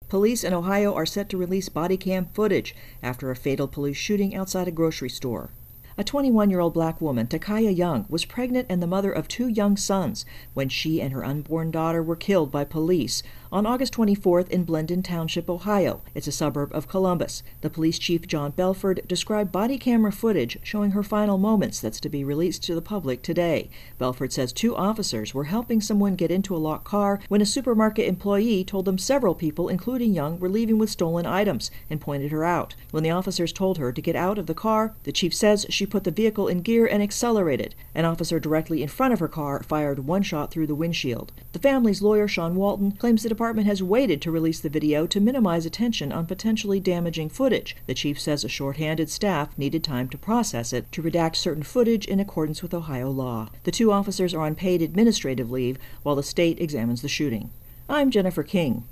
Police in Ohio are set to release body cam footage after a fatal police shooting outside a grocery store. A 21-year-old black woman, Takaya Young, was pregnant and the mother of 2 young sons when she and her unborn daughter were killed by police on August 24th in Blendon Township, Ohio. It's a suburb of Columbus. The police chief, John Belford, described body camera footage showing her final moments that's to be released to the public today. Belford says 2 officers were helping someone get into a locked car when a supermarket employee told them several people, including Young, were leaving with stolen items and pointed her out. When the officers told her to get out of the car, the chief says she put the vehicle in gear and accelerated. An officer directly in front of her car fired 1 shot through the windshield. The family's lawyer, Sean Walton, claims the department has waited to release the video to minimize attention on potentially damaging footage. The chief says a short-handed staff needed time to process it to redact certain footage in accordance with Ohio law. The 2 officers are on paid administrative leave while the state examines the shooting. I'm Jennifer King.